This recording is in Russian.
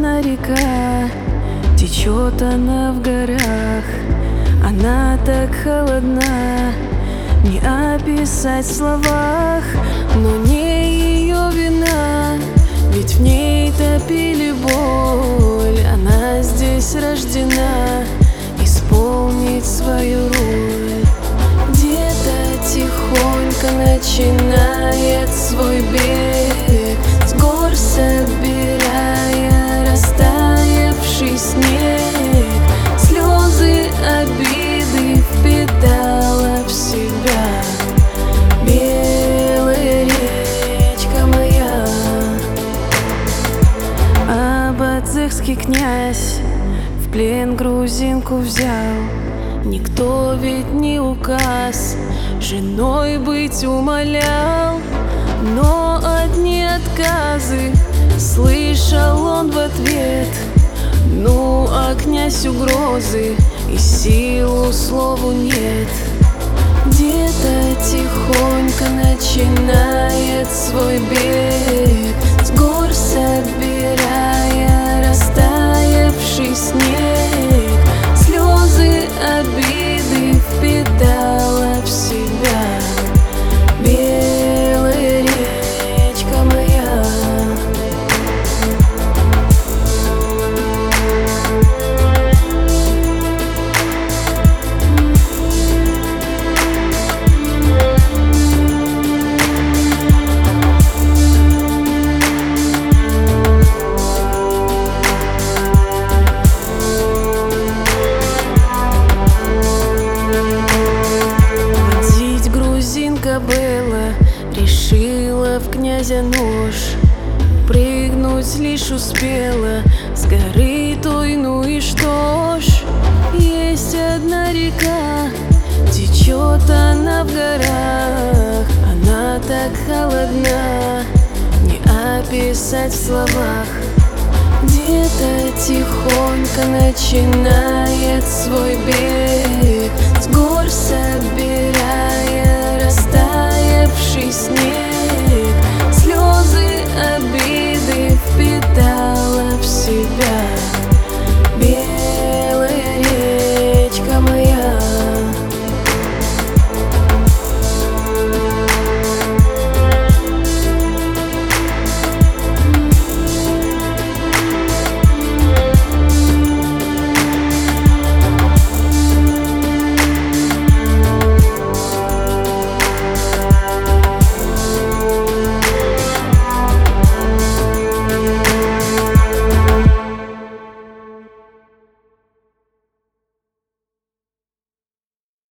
одна река, течет она в горах. Она так холодна, не описать в словах, но не ее вина, ведь в ней топили боль. Она здесь рождена исполнить свою роль. Где-то тихонько начинает свой бег, с гор собирая растаявший снег. Слезы обиды впитала в себя белая речка моя. Абадзехский князь в плен грузинку взял. Никто ведь не указ женой быть умолял, но одни отказы слышал он в ответ. Ну, а князь угрозы и силу слову нет. Где-то тихонько начинает свой бег, с гор собирая растаявший снег. Слезы обиды впитала в себя белая речка моя. Была, решила в князя нож, прыгнуть лишь успела с горы той, ну и что ж. Есть одна река, течет она в горах. Она так холодна, не описать в словах. Где-то тихонько начинает свой бег, с гор собирая растаявший снег.